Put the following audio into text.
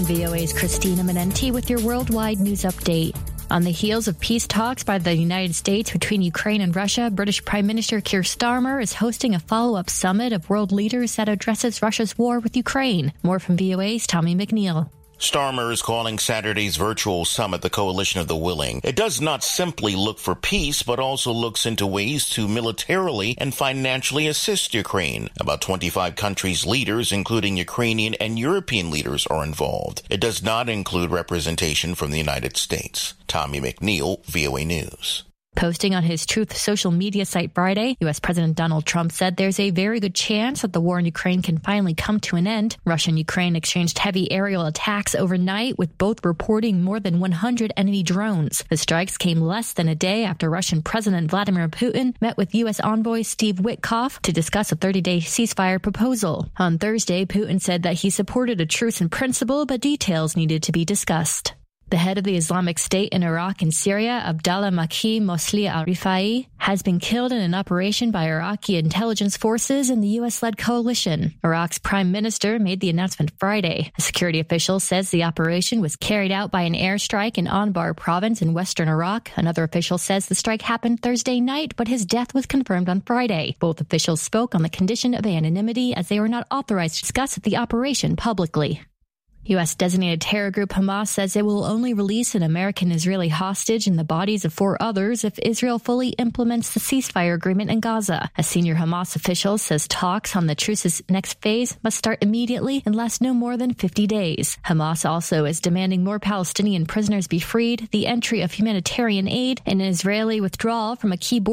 VOA's Christina Manenti with your worldwide news update. On the heels of peace talks by the United States between Ukraine and Russia, British Prime Minister Keir Starmer is hosting a follow-up summit of world leaders that addresses Russia's war with Ukraine. More from VOA's Tommy McNeil. Starmer is calling Saturday's virtual summit the Coalition of the Willing. It does not simply look for peace, but also looks into ways to militarily and financially assist Ukraine. About 25 countries' leaders, including Ukrainian and European leaders, are involved. It does not include representation from the United States. Tommy McNeil, VOA News. Posting on his Truth social media site Friday, U.S. President Donald Trump said there's a very good chance that the war in Ukraine can finally come to an end. Russia and Ukraine exchanged heavy aerial attacks overnight, with both reporting more than 100 enemy drones. The strikes came less than a day after Russian President Vladimir Putin met with U.S. envoy Steve Witkoff to discuss a 30-day ceasefire proposal. On Thursday, Putin said that he supported a truce in principle, but details needed to be discussed. The head of the Islamic State in Iraq and Syria, Abdallah Makki Moslih al-Rifai, has been killed in an operation by Iraqi intelligence forces and the U.S.-led coalition. Iraq's prime minister made the announcement Friday. A security official says the operation was carried out by an airstrike in Anbar province in western Iraq. Another official says the strike happened Thursday night, but his death was confirmed on Friday. Both officials spoke on the condition of anonymity, as they were not authorized to discuss the operation publicly. U.S.-designated terror group Hamas says it will only release an American-Israeli hostage and the bodies of 4 others if Israel fully implements the ceasefire agreement in Gaza. A senior Hamas official says talks on the truce's next phase must start immediately and last no more than 50 days. Hamas also is demanding more Palestinian prisoners be freed, the entry of humanitarian aid, and an Israeli withdrawal from a key border